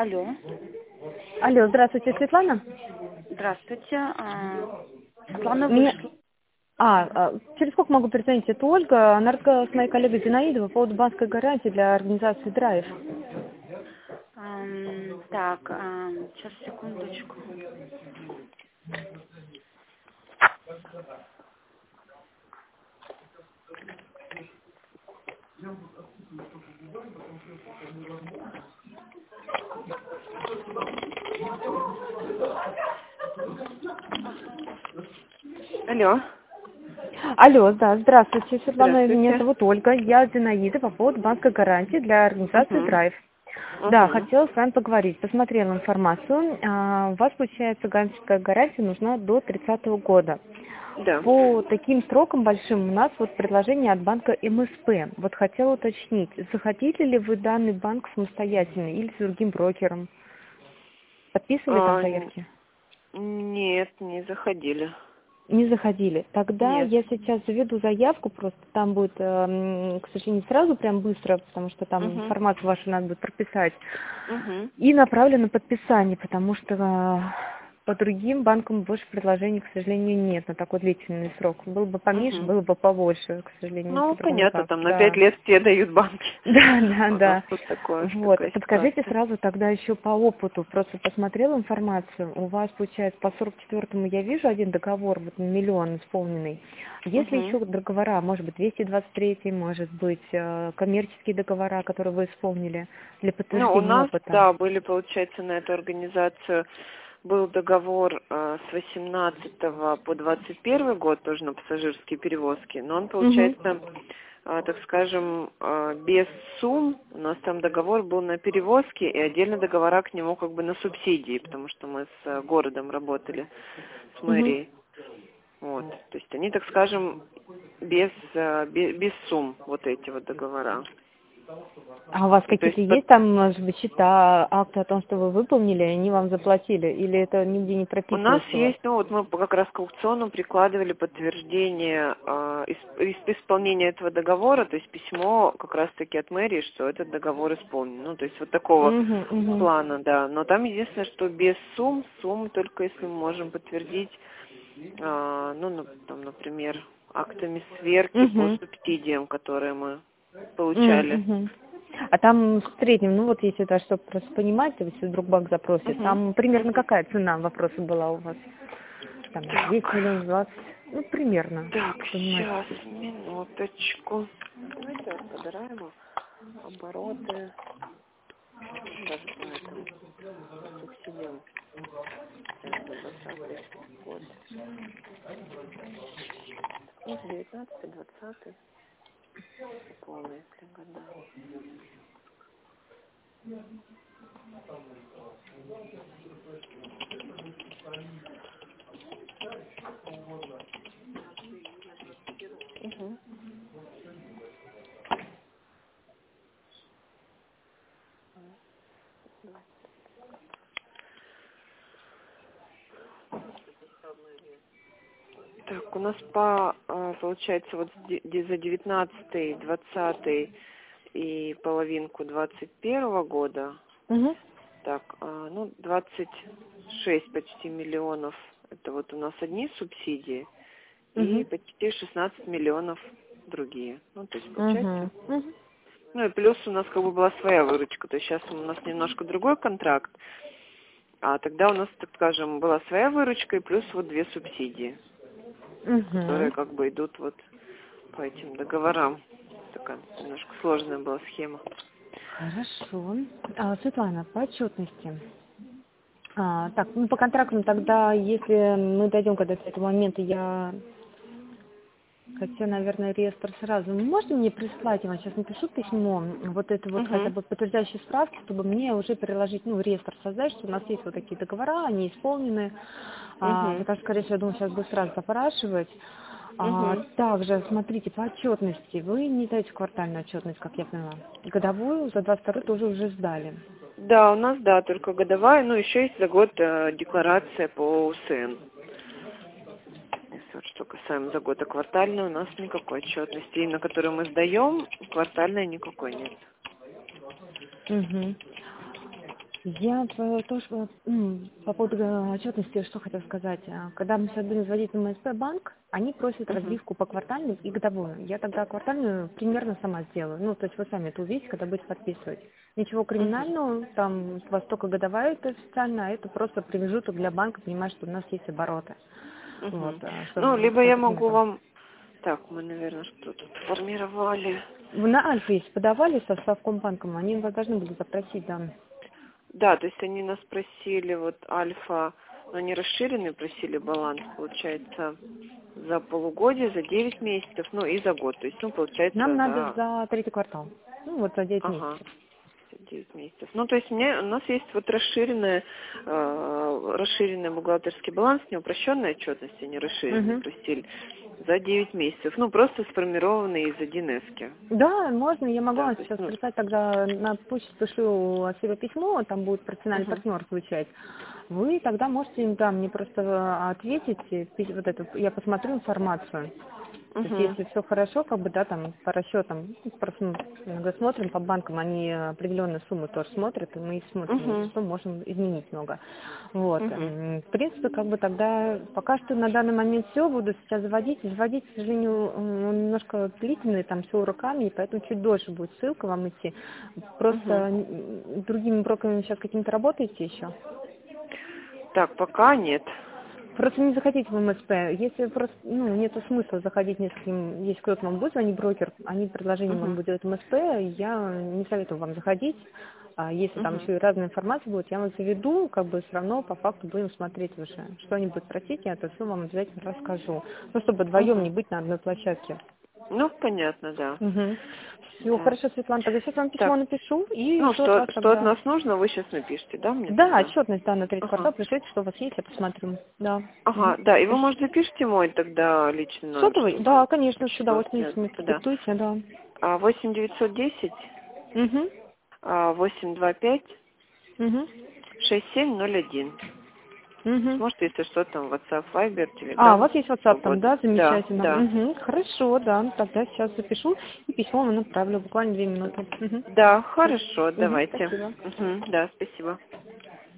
Алло. Алло, здравствуйте, Светлана. Здравствуйте. Светлана Меня... вышла. Через сколько могу перезвонить? Это Ольга. Она разговаривала с моей коллегой Зинаидой по поводу банковской гарантии для организации драйв. Так, сейчас, секундочку. Алло. Алло, да, здравствуйте, Светлана. Меня Здравствуйте. зовут Ольга. Я Зинаида по поводу банковской гарантии для организации Угу. драйв. Да, Угу. хотела с вами поговорить. Посмотрела информацию. У вас, получается, банковская гарантия нужна до 30-го года. Да. По таким срокам большим у нас вот предложение от банка МСП. Вот хотела уточнить, захотите ли вы данный банк самостоятельно или с другим брокером? Подписывали там заявки? Нет, не заходили. Не заходили. Тогда Нет. я сейчас заведу заявку, просто там будет, к сожалению, сразу прям быстро, потому что там Угу. информацию вашу надо будет прописать. Угу. И направлю на подписание, потому что по другим банкам больше предложений, к сожалению, нет на такой длительный срок. Был бы поменьше, Угу. было бы побольше, к сожалению, Ну, по-другому понятно, никак. там на 5 Да. лет все дают банки. Да, да, У нас да. тут Вот. такая Подскажите ситуация. сразу тогда еще по опыту. Просто посмотрела информацию. У вас, получается, по 44-му я вижу один договор, вот миллион исполненный. Если Угу. еще договора, может быть, 223, может быть, коммерческие договора, которые вы исполнили для Ну, у подтверждения нас, опыта. да, были, получается, на эту организацию был договор с 18 по 21 год, тоже на пассажирские перевозки, но он, Угу. получается, так скажем, без сумм. У нас там договор был на перевозки и отдельно договора к нему как бы на субсидии, потому что мы с городом работали, с Угу. мэрией. Вот. То есть они, так скажем, без сумм вот эти вот договора. А у вас То какие-то есть есть там, может быть, счета, акты о том, что вы выполнили, и они вам заплатили? Или это нигде не у нас прописывается у вас? есть, ну вот мы как раз к аукциону прикладывали подтверждение исполнения этого договора, то есть письмо как раз-таки от мэрии, что этот договор исполнен. Ну, то есть вот такого Угу, угу. плана, да. Но там единственное, что без сумм только если мы можем подтвердить, там, например, актами сверки по Угу. субсидиям, которые мы получали. Угу. А там в среднем, ну вот если даже чтобы просто понимать, то если вдруг банк запросит, Угу. там примерно какая цена вопроса была у вас? Там 10 Так. миллионов, 20, ну примерно, Так, чтобы понимать. сейчас, минуточку. Давайте разбираем обороты даже по этому субсидиям. Это 20-й год. Ну, 19-й, 20-й. Полные, если года. Угу. Так, у нас получается, вот за 19-й, 20-й и половинку 21-го года, Угу. так, 26 почти миллионов, это вот у нас одни субсидии, и Угу. почти 16 миллионов другие. Ну, то есть, получается. Угу. Угу. Ну, и плюс у нас как бы была своя выручка, то есть сейчас у нас немножко другой контракт, а тогда у нас, так скажем, была своя выручка и плюс вот две субсидии, которые Угу. как бы идут вот по этим договорам. Такая немножко сложная была схема. Хорошо. Светлана, по отчетности. Так, ну по контрактам тогда, если мы дойдем когда до этого момента, я хотя, наверное, реестр сразу. Вы можете мне прислать, я вам сейчас напишу письмо, вот это вот хотя Угу, бы подтверждающие справки, чтобы мне уже переложить, ну, реестр создать, что у нас есть вот такие договора, они исполнены. угу, Потому что, скорее всего, я думаю, сейчас будет сразу запрашивать. угу. Также, смотрите, по отчетности, вы не даете квартальную отчетность, как я поняла. Годовую за 22 тоже уже сдали. Да, у нас, да, только годовая, ну, еще есть за год декларация по УСН. Если вот что касаемо за год, а квартальной у нас никакой отчетности, и на которую мы сдаем, квартальной никакой нет. Угу. Я тоже по поводу отчетности, что хотела сказать. Когда мы сейчас будем заводить на МСП банк, они просят разбивку по квартальной и годовую. Я тогда квартальную примерно сама сделаю. Ну, то есть вы сами это увидите, когда будете подписывать. Ничего криминального, там у вас только годовая это официально, а это просто промежуток для банка, понимать, что у нас есть обороты. Вот, Ну, либо я могу там. вам... Так, мы, наверное, что тут формировали. Вы на Альфа, если подавали со Совкомбанком, они вас должны были запросить, да. Да, то есть они нас просили, вот Альфа, но они расширенный просили баланс, получается, за полугодие, за 9 месяцев, ну и за год. То есть, ну, получается, Нам надо за... за третий квартал. Ну, вот за 9 Ага. месяцев. 9 месяцев. Ну, то есть у нас есть вот расширенный бухгалтерский баланс, не упрощенная отчетность, а не расширенный просили, за 9 месяцев. Ну, просто сформированный из 1С-ки. Да, можно, я могу Да, вам то есть, сейчас прислать тогда на почту, пришлю от себя письмо, там будет профессиональный партнер звучать. Вы тогда можете им там мне просто ответить, вот это, я посмотрю информацию. То есть если все хорошо, как бы, да, там по расчетам, просто мы иногда смотрим по банкам, они определенную сумму тоже смотрят, и мы смотрим, что можем изменить много. Вот. В принципе, как бы тогда пока что на данный момент все, буду сейчас заводить. Заводить, к сожалению, он немножко длительный, там все руками, и поэтому чуть дольше будет ссылка вам идти. Просто другими брокерами сейчас какими-то работаете еще? Так, пока нет. Просто не заходите в МСП. Если просто, нет смысла заходить нескольким, если кто-то вам будет звонить, брокер, они предложение вам будет делать в МСП, я не советую вам заходить. А если там еще и разная информация будет, я вам заведу, как бы все равно по факту будем смотреть уже. Что они будут просить, я это все вам обязательно расскажу. Ну, чтобы вдвоем не быть на одной площадке. Ну, понятно, да. Все, Да. хорошо, Светлана, тогда сейчас вам письмо напишу. И Ну, что от нас нужно, вы сейчас напишите, да, мне? Да, отчетность, да, на третий квартал, пришлите, что у вас есть, я посмотрю. Да. Ага, да, и вы, может, запишите мой тогда личный номер? Сотовый? Да, конечно, сюда вот Да. диктуйте, да. 8-910 825 6701. Может, если что, там WhatsApp, Viber, Telegram. У вас есть WhatsApp там, да? Замечательно. Да. Хорошо, да. Тогда сейчас запишу и письмо вам направлю, буквально 2 минуты. Да, хорошо, давайте. Спасибо. Да, спасибо.